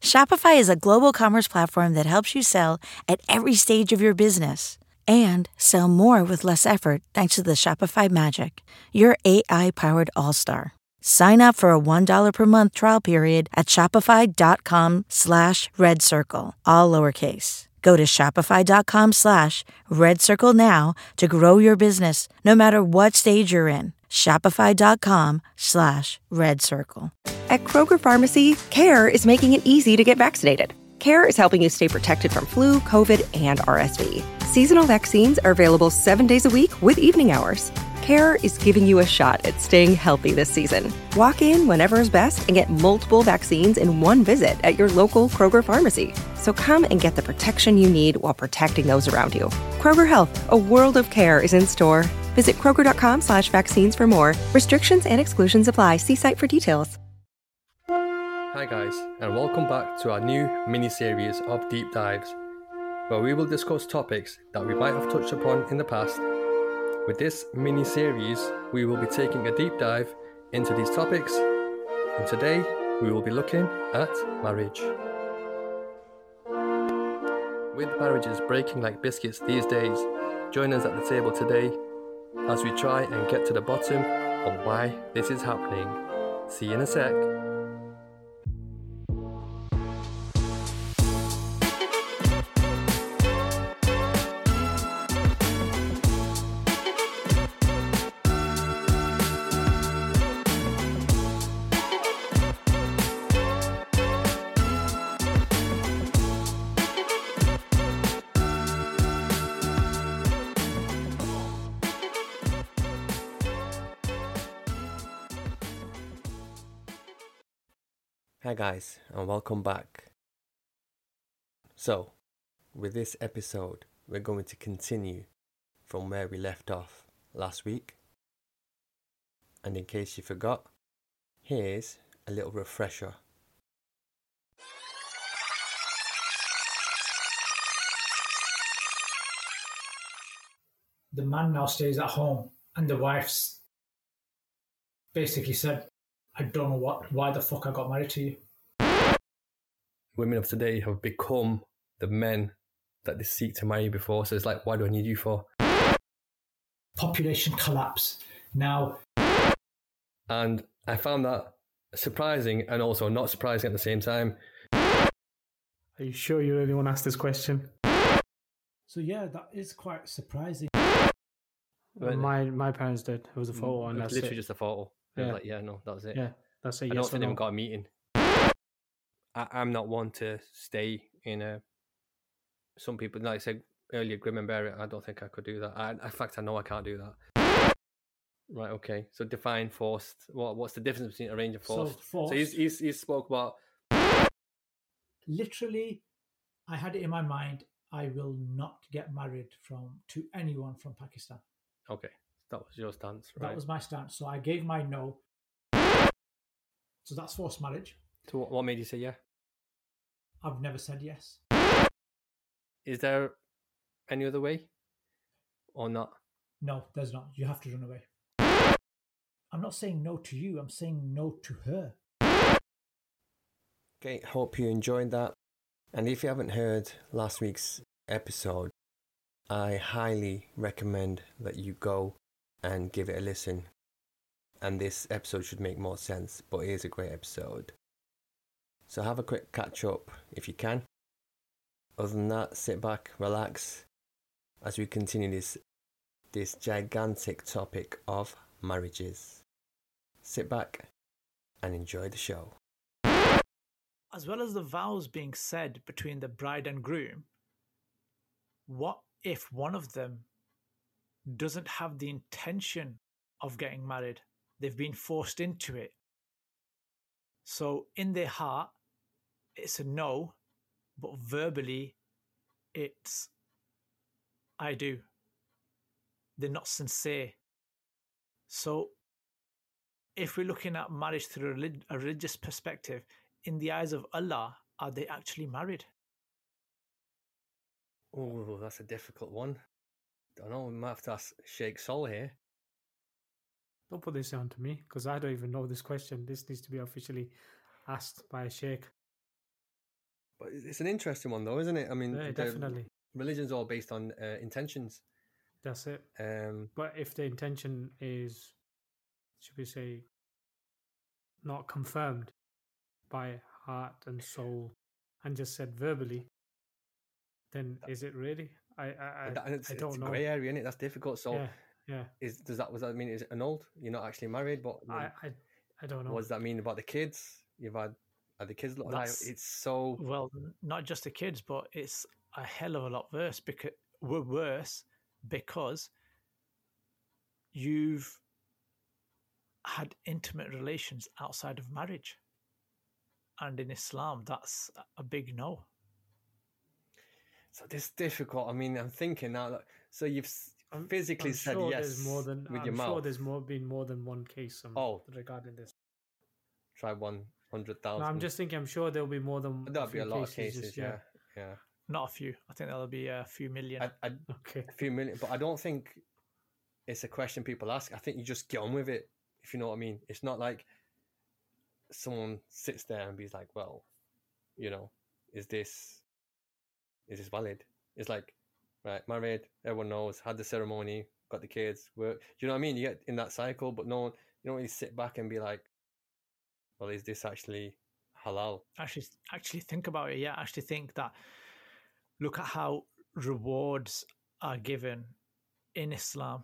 Shopify is a global commerce platform that helps you sell at every stage of your business and sell more with less effort thanks to the Shopify Magic, your AI-powered all-star. Sign up for a $1 per month trial period at shopify.com/redcircle, all lowercase. Go to shopify.com/redcircle now to grow your business no matter what stage you're in. Shopify.com/redcircle. At Kroger Pharmacy, CARE is making it easy to get vaccinated. CARE is helping you stay protected from flu, COVID, and RSV. Seasonal vaccines are available 7 days a week with evening hours. CARE is giving you a shot at staying healthy this season. Walk in whenever is best and get multiple vaccines in one visit at your local Kroger Pharmacy. So come and get the protection you need while protecting those around you. Kroger Health, a world of care, is in store. Visit Kroger.com/vaccines for more. Restrictions and exclusions apply. See site for details. Hi guys, and welcome back to our new mini-series of Deep Dives, where we will discuss topics that we might have touched upon in the past. With this mini-series, we will be taking a deep dive into these topics, and today we will be looking at marriage. With marriages breaking like biscuits these days, join us at the table today as we try and get to the bottom of why this is happening. See you in a sec. Hi guys, and welcome back. So, with this episode, we're going to continue from where we left off last week. And in case you forgot, here's a little refresher. The man now stays at home, and the wife's basically said, I don't know why the fuck I got married to you. Women of today have become the men that they seek to marry before, so it's like, why do I need you for? Population collapse. Now. And I found that surprising and also not surprising at the same time. Are you sure you really want to ask this question? So yeah, that is quite surprising. My parents did. It was a photo, and that's literally it. just a photo. Yeah. Like, yeah, no, that was it. Yeah, that's it. I Yes don't think or they've no? got a meeting. I'm not one to stay in a. Some people, like I said earlier, grim and bear it. I don't think I could do that. In fact, I know I can't do that. Right. Okay. So define forced. What's the difference between arranged and forced? So he spoke about. Literally, I had it in my mind. I will not get married to anyone from Pakistan. Okay, that was your stance, right? That was my stance. So I gave my no. So that's forced marriage. So what made you say yeah? I've never said yes. Is there any other way or not? No, there's not. You have to run away. I'm not saying no to you. I'm saying no to her. Okay, hope you enjoyed that. And if you haven't heard last week's episode, I highly recommend that you go and give it a listen. And this episode should make more sense, but it is a great episode. So have a quick catch up if you can. Other than that, sit back, relax, as we continue this gigantic topic of marriages. Sit back and enjoy the show. As well as the vows being said between the bride and groom, what if one of them doesn't have the intention of getting married? They've been forced into it. So in their heart, it's a no, but verbally, it's I do. They're not sincere. So if we're looking at marriage through a religious perspective, in the eyes of Allah, are they actually married? Oh, that's a difficult one. Don't know, we might have to ask Sheikh Sol here. Don't put this on to me, because I don't even know this question. This needs to be officially asked by a sheikh. But it's an interesting one, though, isn't it? I mean, Yeah, definitely. Religion's all based on intentions. That's it. But if the intention is, should we say, not confirmed by heart and soul and just said verbally, then is it really? I don't know. It's a grey area, isn't it? That's difficult. So yeah. Does that mean is it annulled? You're not actually married, but I don't know. What does that mean about the kids? Are the kids look like it's so well, not just the kids, but it's a hell of a lot worse because you've had intimate relations outside of marriage. And in Islam, that's a big no. So this is difficult. I mean, I'm thinking now. So you've physically said sure yes there's more than, with I'm your sure mouth. There's been more than one case regarding this. Try 100,000. No, I'm just thinking. I'm sure there'll be more than. There'll be a lot of cases. Yeah. Not a few. I think there'll be a few million. Okay. A few million, but I don't think it's a question people ask. I think you just get on with it, if you know what I mean. It's not like someone sits there and be like, well, is this valid? It's like, right, married, everyone knows, had the ceremony, got the kids, work. Do you know what I mean? You get in that cycle, but no one, you don't really sit back and be like, well, is this actually halal? Actually think about it. Yeah, actually think that. Look at how rewards are given in Islam.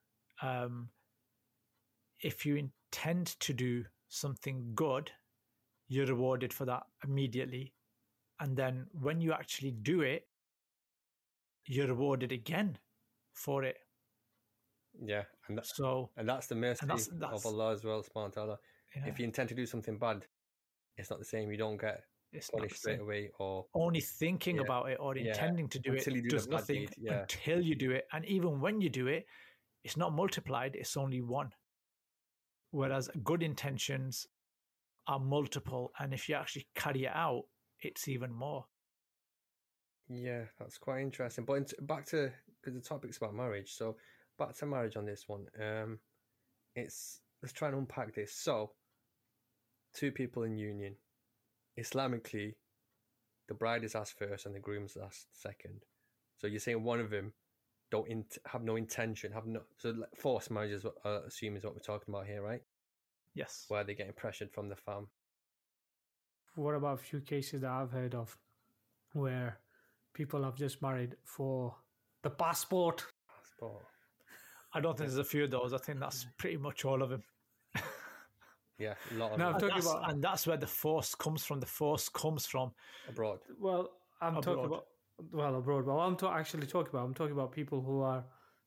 If you intend to do something good, you're rewarded for that immediately. And then when you actually do it, you're rewarded again for it. Yeah, and that's the mercy of Allah as well, subhanahu wa ta'ala. Yeah. If you intend to do something bad, it's not the same. You don't get punished straight away, or only thinking about it or intending to do it does nothing until you do it. And even when you do it, it's not multiplied, it's only one. Whereas good intentions are multiple, and if you actually carry it out, it's even more. Yeah, that's quite interesting. But back to, because the topic's about marriage, so back to marriage on this one. Let's try and unpack this. So, two people in union. Islamically, the bride is asked first and the groom is asked second. So you're saying one of them have no intention, so forced marriages, I assume, is what we're talking about here, right? Yes. Where they're getting pressured from the fam. What about a few cases that I've heard of where people have just married for the passport? I don't think there's a few of those. I think that's pretty much all of them. Yeah, a lot of them. And that's where the force comes from. The force comes from abroad. Well, I'm talking about abroad. Well, I'm talking about people who are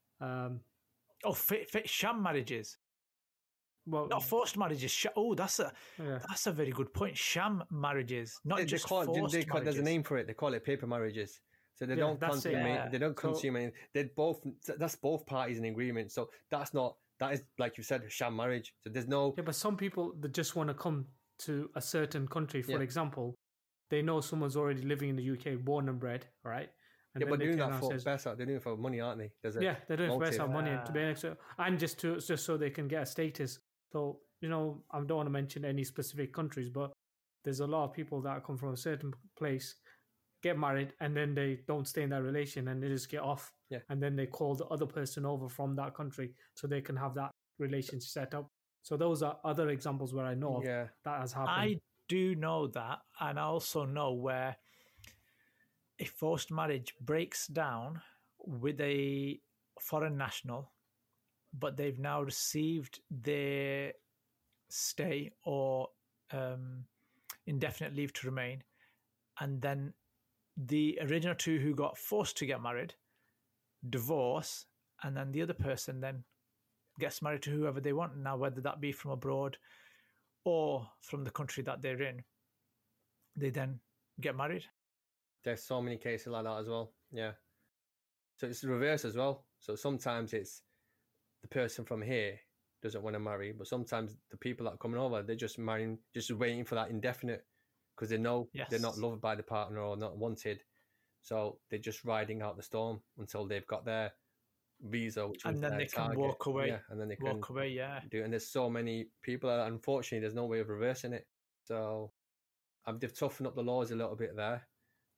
sham marriages. Well, not forced marriages. That's a very good point. Sham marriages, not just forced marriages. There's a name for it. They call it paper marriages. So they don't consummate. They don't consummate. That's both parties in agreement. So that is, like you said, a sham marriage. So there's no. Yeah, but some people that just want to come to a certain country, for example, they know someone's already living in the UK, born and bred, right? And but doing that for Bessa, they're doing it for money, aren't they? They're doing it for Bessa money, to be honest, and just so they can get a status. So I don't want to mention any specific countries, but there's a lot of people that come from a certain place, get married, and then they don't stay in that relation, and they just get off. Yeah. And then they call the other person over from that country so they can have that relationship set up. So those are other examples where I know of that has happened. I do know that, and I also know where a forced marriage breaks down with a foreign national, but they've now received their stay or indefinite leave to remain, and then the original two who got forced to get married divorce, and then the other person then gets married to whoever they want. Now, whether that be from abroad or from the country that they're in, they then get married. There's so many cases like that as well. Yeah. So it's the reverse as well. So sometimes it's the person from here doesn't want to marry, but sometimes the people that are coming over, they're just marrying, just waiting for that indefinite, because they know they're not loved by the partner or not wanted. So they're just riding out the storm until they've got their visa, and then they can walk away. Yeah, and then they can walk away. Yeah, do. And there's so many people that, unfortunately, there's no way of reversing it. So they've toughened up the laws a little bit there.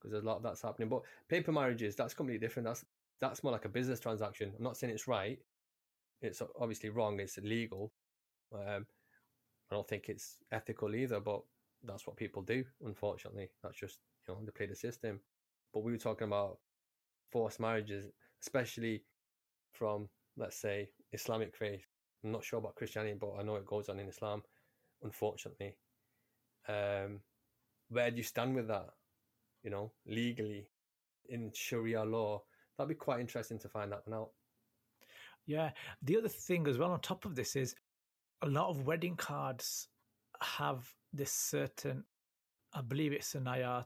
because there's a lot of that's happening. But paper marriages, that's completely different. That's more like a business transaction. I'm not saying it's right. It's obviously wrong. It's illegal. I don't think it's ethical either, but that's what people do, unfortunately. That's just, they play the system. But we were talking about forced marriages, especially from, let's say, Islamic faith. I'm not sure about Christianity, but I know it goes on in Islam, unfortunately. Where do you stand with that, legally in Sharia law? That'd be quite interesting to find that one out. Yeah. The other thing as well on top of this is a lot of wedding cards have this certain, I believe it's an ayat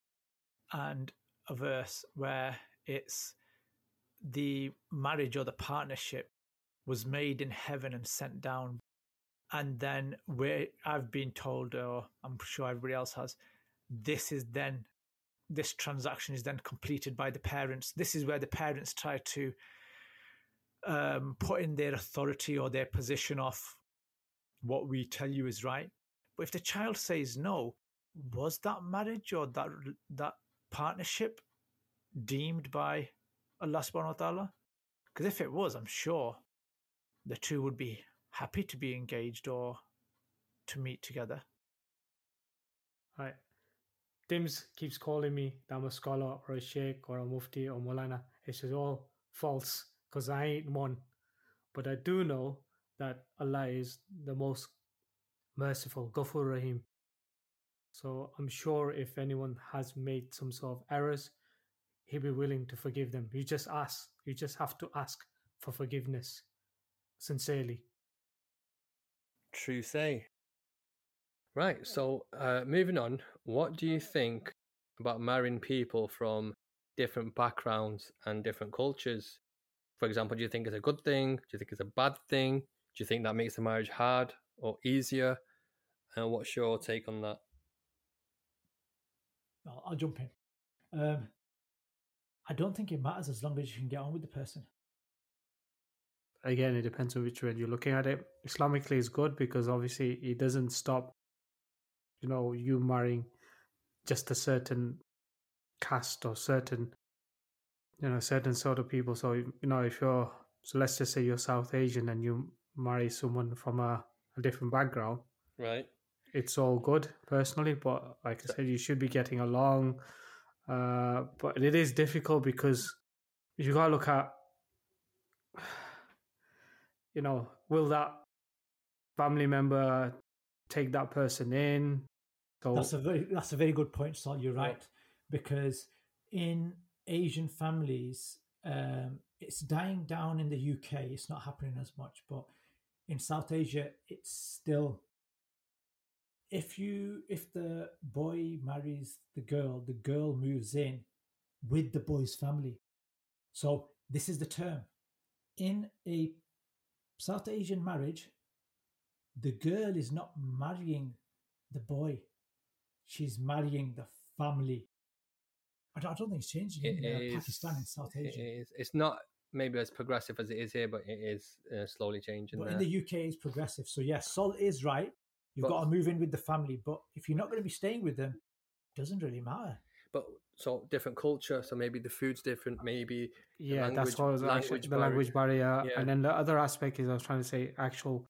and a verse where it's the marriage or the partnership was made in heaven and sent down. And then where I've been told, or I'm sure everybody else has, this transaction is then completed by the parents. This is where the parents try to put in their authority or their position of what we tell you is right. But if the child says no, was that marriage or that partnership deemed by Allah subhanahu wa ta'ala? Because if it was, I'm sure the two would be happy to be engaged or to meet together. Right. Dims keeps calling me that I'm a scholar or a sheikh or a mufti or Molana. It's just all false because I ain't one. But I do know that Allah is the most merciful, Ghafur Rahim. So I'm sure if anyone has made some sort of errors, He'll be willing to forgive them. You just ask. You just have to ask for forgiveness sincerely. True say. Right, so moving on, what do you think about marrying people from different backgrounds and different cultures? For example, do you think it's a good thing? Do you think it's a bad thing? Do you think that makes the marriage hard or easier? And what's your take on that? I'll jump in. I don't think it matters as long as you can get on with the person. Again, it depends on which way you're looking at it. Islamically is good because obviously it doesn't stop, you marrying just a certain caste or certain sort of people. So, so let's just say you're South Asian and you marry someone from a different background. Right. It's all good personally, but like I said, you should be getting along. But it is difficult because you got to look at, will that family member take that person in? So that's a very good point, Sol. You're right, because in Asian families, it's dying down in the UK. It's not happening as much, but in South Asia, it's still. If the boy marries the girl moves in with the boy's family. So this is the term. In a South Asian marriage, the girl is not marrying the boy. She's marrying the family. I don't think it's changing in Pakistan and South Asia. It's not maybe as progressive as it is here, but it is slowly changing. But in the UK, it's progressive. So yes, Sol is right. You've got to move in with the family. But if you're not going to be staying with them, it doesn't really matter. But so different culture. So maybe the food's different. Maybe that's what I was actually the language barrier. Yeah. And then the other aspect is I was trying to say actual,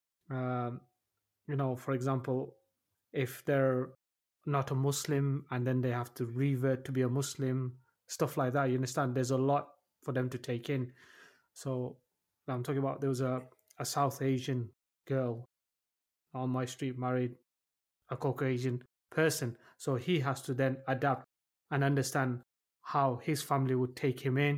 for example, if they're not a Muslim and then they have to revert to be a Muslim, stuff like that. You understand? There's a lot for them to take in. So I'm talking about there was a South Asian girl on my street married a Caucasian person. So he has to then adapt and understand how his family would take him in.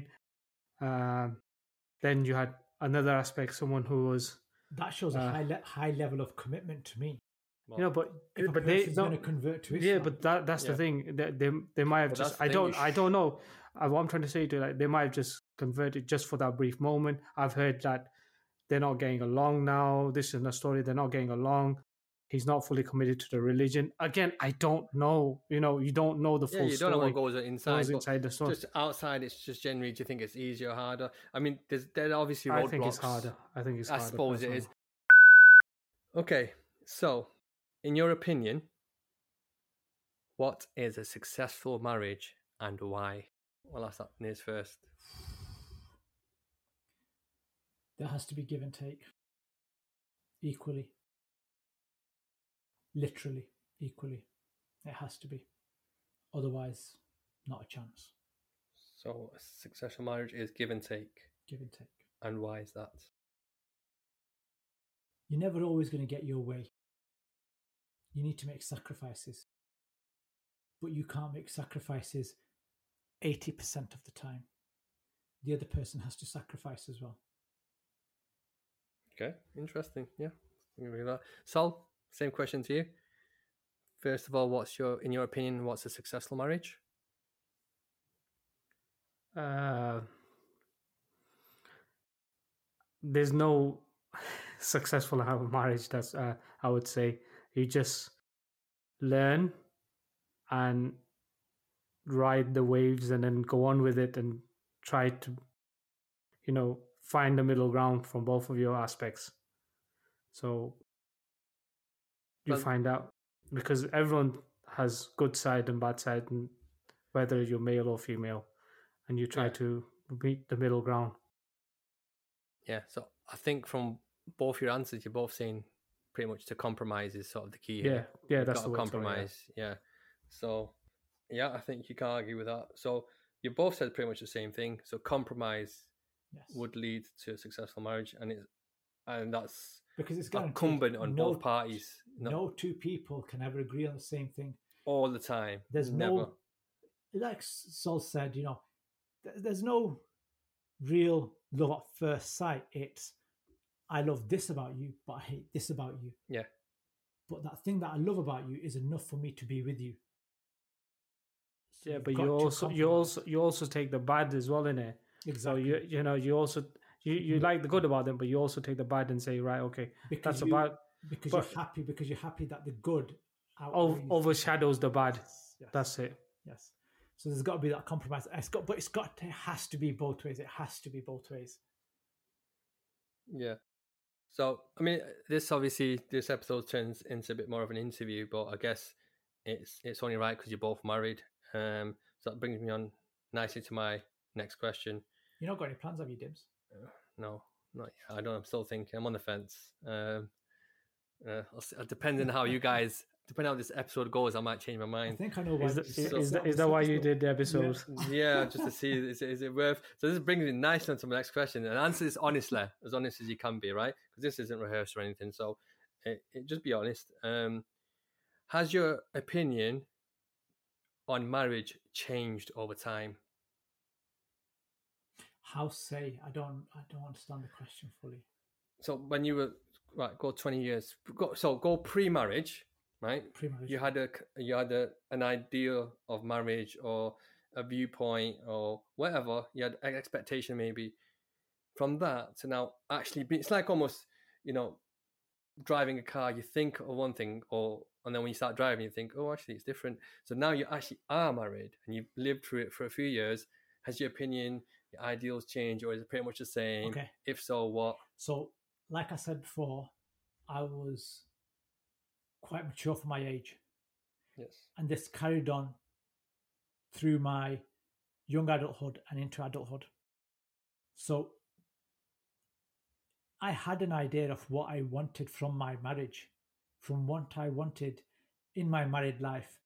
Then you had another aspect, someone who was... That shows a high level of commitment to me. Well, but they're going to convert to Islam. Yeah, but that's the thing. They might have just... I don't know. What I'm trying to say to they might have just converted just for that brief moment. I've heard that they're not getting along now. This is a story. They're not getting along. He's not fully committed to the religion. Again, I don't know. You don't know the full story. You don't know what goes inside the story. Just outside, it's just generally, do you think it's easier or harder? I mean, there are obviously roadblocks. I think it's harder. I suppose it is. Okay, so, in your opinion, What is a successful marriage and why? Well, I'll ask that Niz first. There has to be give and take. Equally. Literally, equally. It has to be. Otherwise, not a chance. So a successful marriage is give and take. Give and take. And why is that? You're never always going to get your way. You need to make sacrifices. But you can't make sacrifices 80% of the time. The other person has to sacrifice as well. Okay, interesting. Yeah, I agree with that. Sol, same question to you. First of all, in your opinion, what's a successful marriage? There's no successful marriage. That's I would say you just learn and ride the waves and then go on with it and try to, find the middle ground from both of your aspects. So you find out, because everyone has good side and bad side, and whether you're male or female, and you try to meet the middle ground. Yeah, so I think from both your answers, you're both saying pretty much to compromise is sort of the key here. Yeah, that's the compromise. Yeah. So, yeah, I think you can't argue with that. So you both said pretty much the same thing. So compromise would lead to a successful marriage, and that's because it's incumbent on both parties. No two people can ever agree on the same thing all the time. There's never, like Sol said, there's no real love at first sight. It's I love this about you, but I hate this about you. Yeah. But that thing that I love about you is enough for me to be with you. So yeah, but you also take the bad as well in it. Exactly. So you also like the good about them, but you also take the bad and say, right, okay, because that's about because you're happy that the good overshadows the bad. Yes. That's it. Yes. So there's got to be that compromise. It has to be both ways. It has to be both ways. Yeah. So, I mean, this episode turns into a bit more of an interview, but I guess it's only right because you're both married. So that brings me on nicely to my next question. You not got any plans, have you, Dibs? No, not yet. I don't. I'm still thinking. I'm on the fence. Depending on how you guys, depending on how this episode goes, I might change my mind. I think I know why. Is that why you did the episode? Yeah, just to see is it worth. So this brings me nicely on to my next question, and answer this honestly, as honest as you can be, right? Because this isn't rehearsed or anything. So, just be honest. Has your opinion on marriage changed over time? How say? I don't understand the question fully. So when you were go 20 years, go pre-marriage, right? Pre-marriage. You had an idea of marriage or a viewpoint or whatever. You had an expectation maybe. From that to now actually it's like almost, driving a car, you think of one thing and then when you start driving, you think, oh, actually it's different. So now you actually are married and you've lived through it for a few years. Has your opinion, your ideals changed, or is it pretty much the same? Okay. If so, what? So, like I said before, I was quite mature for my age. Yes. And this carried on through my young adulthood and into adulthood. So, I had an idea of what I wanted from my marriage, from what I wanted in my married life.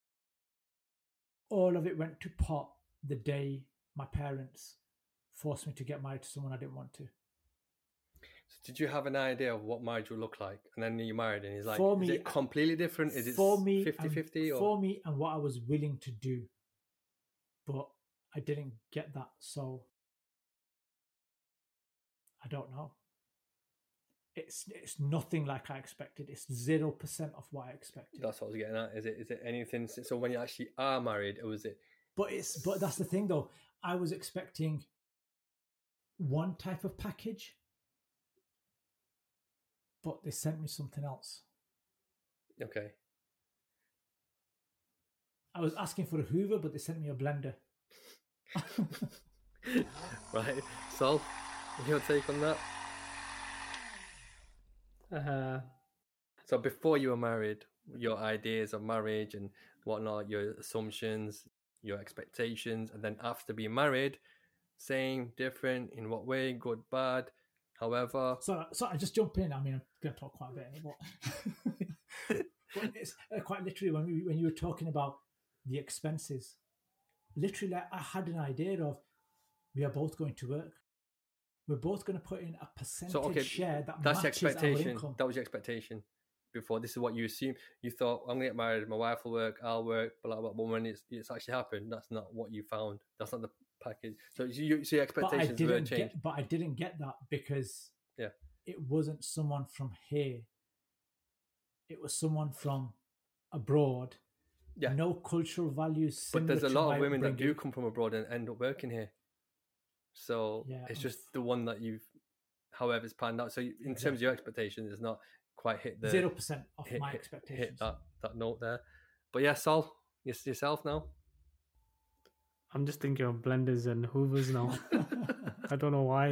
All of it went to pot the day my parents forced me to get married to someone I didn't want to. So did you have an idea of what marriage would look like? And then you married and he's like, is it completely different? Is it 50-50? For me and what I was willing to do. But I didn't get that, so I don't know. It's nothing like I expected. It's 0% of what I expected. That's what I was getting at. Is it anything? So when you actually are married, or was it? But that's the thing though. I was expecting one type of package, but they sent me something else. Okay. I was asking for a Hoover, but they sent me a blender. Right. So, your take on that? Uh-huh. So before you were married, your ideas of marriage and whatnot, your assumptions, your expectations, and then after being married, same, different, in what way, good, bad, however. So I just jump in. I mean, I'm going to talk quite a bit, but it's quite literally when you were talking about the expenses, literally I had an idea of we are both going to work. We're both going to put in a percentage share that's matches the expectation. our income. That was your expectation before. This is what you assume. You thought, I'm going to get married, my wife will work, I'll work, blah, blah, blah. But when it's actually happened, that's not what you found. That's not the package. So your expectations were changed. But I didn't get that because it wasn't someone from here. It was someone from abroad. Yeah. No cultural values. But there's a lot of women that do come from abroad and end up working here. So it's just the one that you've, however, it's planned out. So in terms of your expectations, it's not quite hit the 0% of my expectations. Hit that note there. But yeah, Sol, yourself now. I'm just thinking of blenders and hoovers now. I don't know why.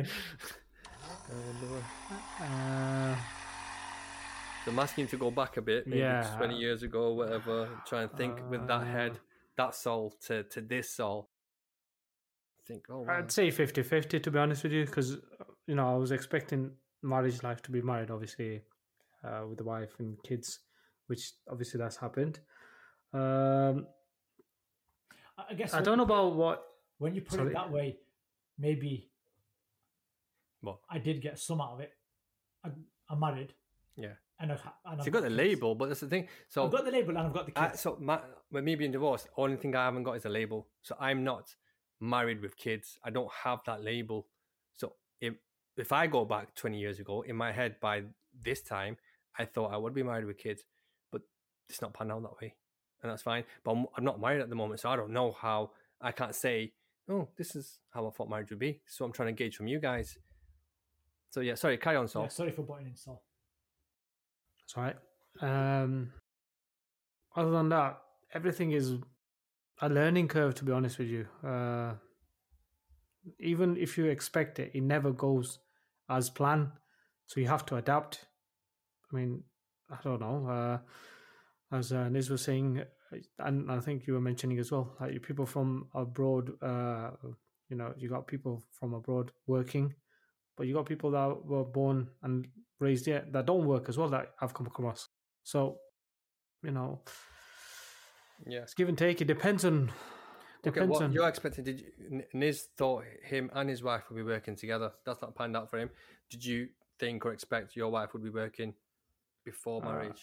I'm asking you to go back a bit, maybe 20 years ago, whatever. Try and think with that head, that Sol to this Sol. Think, oh, wow. I'd say 50-50 to be honest with you, because I was expecting marriage life to be married, obviously, with the wife and kids, which obviously that's happened. I guess I don't know about what when you put it that way, maybe what I did get some out of it. I'm married, and so you got the label, but that's the thing. So I've got the label and I've got the kids. With me being divorced, only thing I haven't got is a label. So I'm not married with kids. I don't have that label. So if I go back 20 years ago, in my head by this time, I thought I would be married with kids, but it's not panned out that way, and that's fine. But I'm not married at the moment, so I don't know how. I can't say, oh, this is how I thought marriage would be. So I'm trying to gauge from you guys. So yeah, sorry, carry on, Sol. Yeah, sorry for butting in, Sol. That's all right. Other than that, everything is a learning curve, to be honest with you. Even if you expect it, it never goes as planned. So you have to adapt. I mean, I don't know. As Niz was saying, and I think you were mentioning as well, like people from abroad, you got people from abroad working, but you got people that were born and raised here that don't work as well that I've come across. So, it's give and take. It depends on. What you're expecting? Niz thought him and his wife would be working together. That's not panned out for him. Did you think or expect your wife would be working before marriage?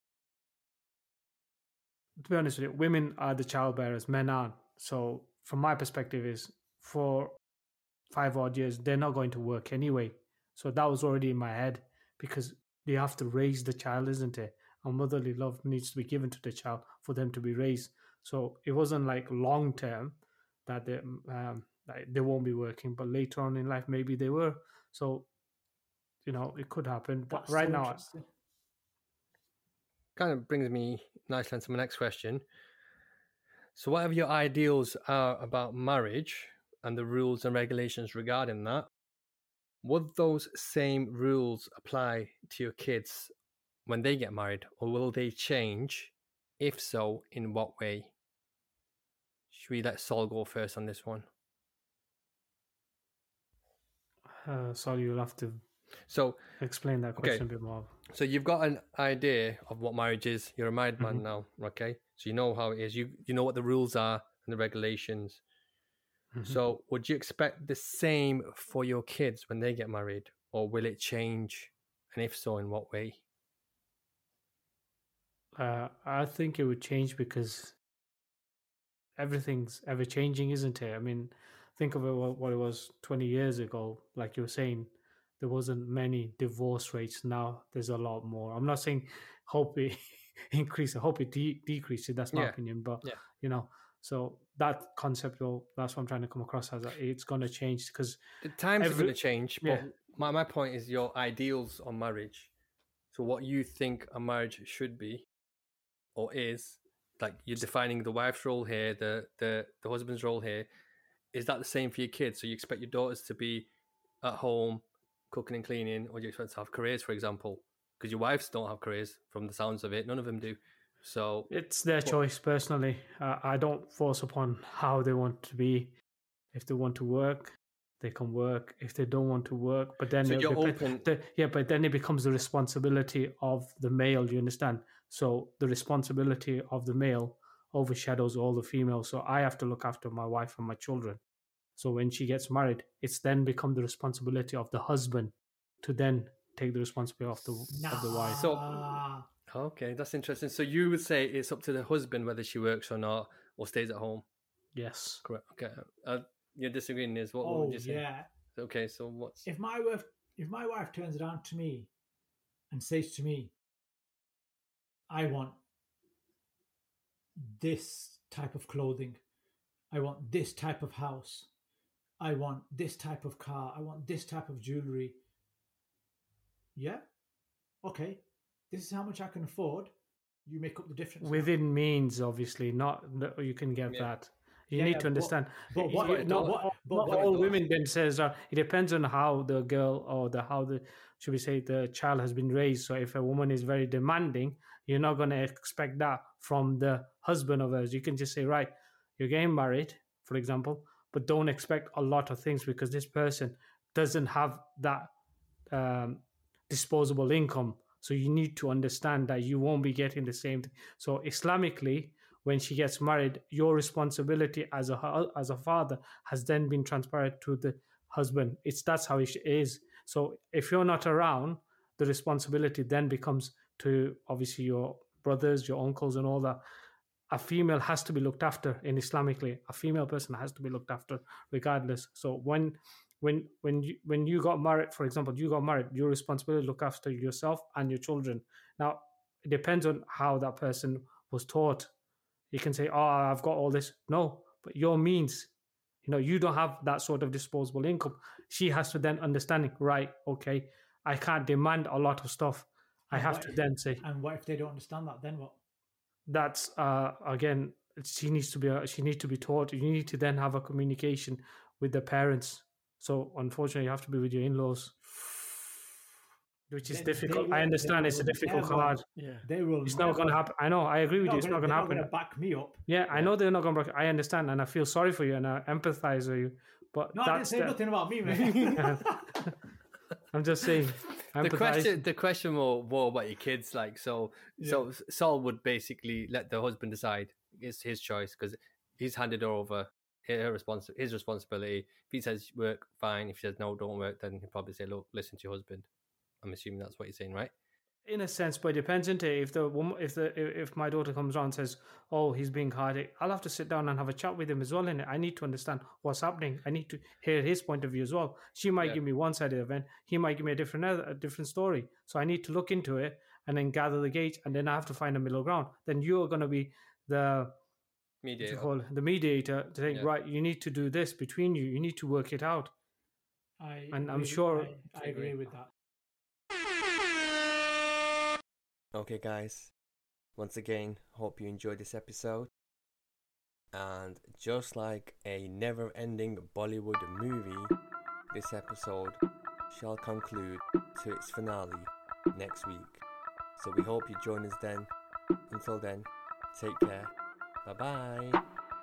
To be honest with you, women are the childbearers, men aren't. So from my perspective is for 5 odd years, they're not going to work anyway. So that was already in my head because they have to raise the child, isn't it? And motherly love needs to be given to the child for them to be raised. So it wasn't like long term that they won't be working, but later on in life, maybe they were. So, it could happen. But right now, kind of brings me nicely into my next question. So whatever your ideals are about marriage and the rules and regulations regarding that, would those same rules apply to your kids when they get married, or will they change? If so, in what way? Should we let Sol go first on this one? Sol, you'll have to explain that question a bit more. So you've got an idea of what marriage is. You're a married man now, okay? So you know how it is. You know what the rules are and the regulations. Mm-hmm. So would you expect the same for your kids when they get married, or will it change? And if so, in what way? I think it would change because everything's ever changing, isn't it? I mean, think of it what it was 20 years ago. Like you were saying, there wasn't many divorce rates. Now there's a lot more. I'm not saying hope it increases. I hope it decreases. That's my opinion. But, so that concept, that's what I'm trying to come across as. It's going to change because the times are going to change. But my point is your ideals on marriage. So what you think a marriage should be or is, like you're defining the wife's role here, the husband's role here. Is that the same for your kids? So you expect your daughters to be at home cooking and cleaning, or do you expect to have careers, for example? Because your wives don't have careers from the sounds of it. None of them do. So it's their choice. Personally, I don't force upon how they want to be. If they want to work, they can work. If they don't want to work, but then but then it becomes the responsibility of the male. You understand? So the responsibility of the male overshadows all the females. So I have to look after my wife and my children. So when she gets married, it's then become the responsibility of the husband to then take the responsibility of the wife. So, okay, that's interesting. So you would say it's up to the husband whether she works or not, or stays at home? Yes. Correct. Okay. You're disagreeing, is what would you say? Yeah. Okay, so what's... If my wife turns around to me and says to me, I want this type of clothing, I want this type of house, I want this type of car, I want this type of jewelry. Yeah, okay, this is how much I can afford. You make up the difference. Within means, obviously, not you can get that. You need to understand. But not all women then says it depends on how the girl or the child has been raised. So if a woman is very demanding, you're not going to expect that from the husband of hers. You can just say, right, you're getting married, for example, but don't expect a lot of things because this person doesn't have that disposable income. So you need to understand that you won't be getting the same thing. So Islamically, when she gets married, your responsibility as a father has then been transferred to the husband. That's how it is. So if you're not around, the responsibility then becomes to obviously your brothers, your uncles, and all that. A female has to be looked after in Islamically. A female person has to be looked after regardless. So when you got married, for example, your responsibility to look after yourself and your children. Now, it depends on how that person was taught. You can say, I've got all this. No, but your means, you don't have that sort of disposable income. She has to then understand, right, okay, I can't demand a lot of stuff. I have to then say. And what if they don't understand that? Then what? That's, again, she needs to be taught. You need to then have a communication with the parents. So unfortunately, you have to be with your in-laws, which is difficult. I understand it's a difficult card. Yeah, they will. It's not going to happen. I know. I agree with you. It's not going to happen. They're not going to back me up. Yeah, I know they're not going to back. I understand, and I feel sorry for you, and I empathize with you. But no, I didn't say nothing about me, man. I'm just saying. The question more about your kids. Like, so Saul would basically let the husband decide. It's his choice because he's handed her over. His responsibility. If he says work, fine. If he says no, don't work, then he'll probably say, look, listen to your husband. I'm assuming that's what you're saying, right? In a sense, but it depends. If my daughter comes around and says, "Oh, he's being hard," I'll have to sit down and have a chat with him as well. And I need to understand what's happening. I need to hear his point of view as well. She might give me one side of the event. He might give me a different story. So I need to look into it and then gather the gauge, and then I have to find a middle ground. Then you're going to be the mediator to think, right, you need to do this between you. You need to work it out. I'm sure I agree with that. Okay, guys. Once again, hope you enjoyed this episode. And just like a never-ending Bollywood movie, this episode shall conclude to its finale next week. So we hope you join us then. Until then, take care. Bye-bye.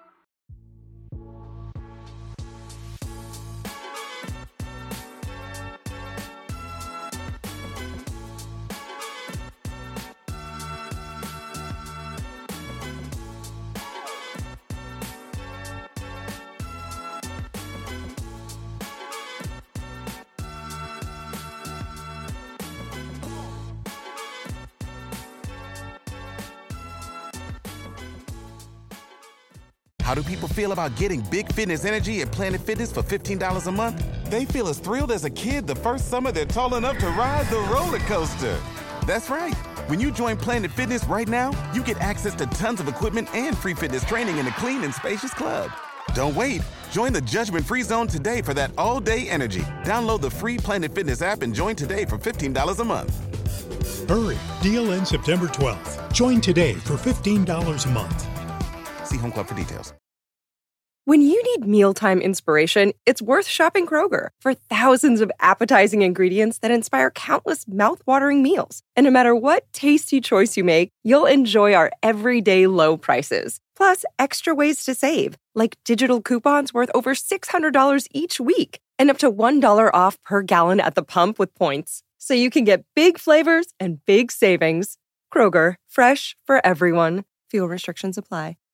How do people feel about getting big fitness energy at Planet Fitness for $15 a month? They feel as thrilled as a kid the first summer they're tall enough to ride the roller coaster. That's right. When you join Planet Fitness right now, you get access to tons of equipment and free fitness training in a clean and spacious club. Don't wait. Join the judgment-free zone today for that all-day energy. Download the free Planet Fitness app and join today for $15 a month. Hurry. Deal ends September 12th. Join today for $15 a month. See Home Club for details. When you need mealtime inspiration, it's worth shopping Kroger for thousands of appetizing ingredients that inspire countless mouth-watering meals. And no matter what tasty choice you make, you'll enjoy our everyday low prices. Plus, extra ways to save, like digital coupons worth over $600 each week and up to $1 off per gallon at the pump with points. So you can get big flavors and big savings. Kroger, fresh for everyone. Fuel restrictions apply.